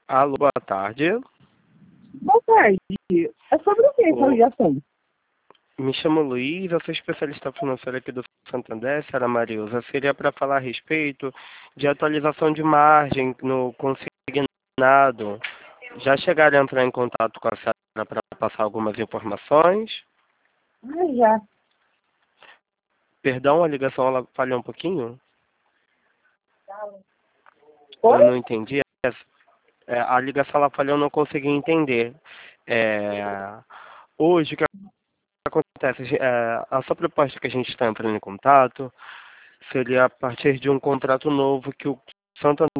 Alô, boa tarde. Boa tarde. É sobre o que essa Ô, ligação? Me chamo Luiz, eu sou especialista financeiro aqui do Santander, Sara Mariusa. Seria para falar a respeito de atualização de margem no consignado. Já chegaram a entrar em contato com a Sara para passar algumas informações? Ah, já. Perdão, a ligação ela falhou um pouquinho? Eu Oi? não entendi. A ligação ela falhou, eu não consegui entender. É, Hoje, o que acontece? A sua proposta que a gente está entrando em contato seria a partir de um contrato novo que o Santander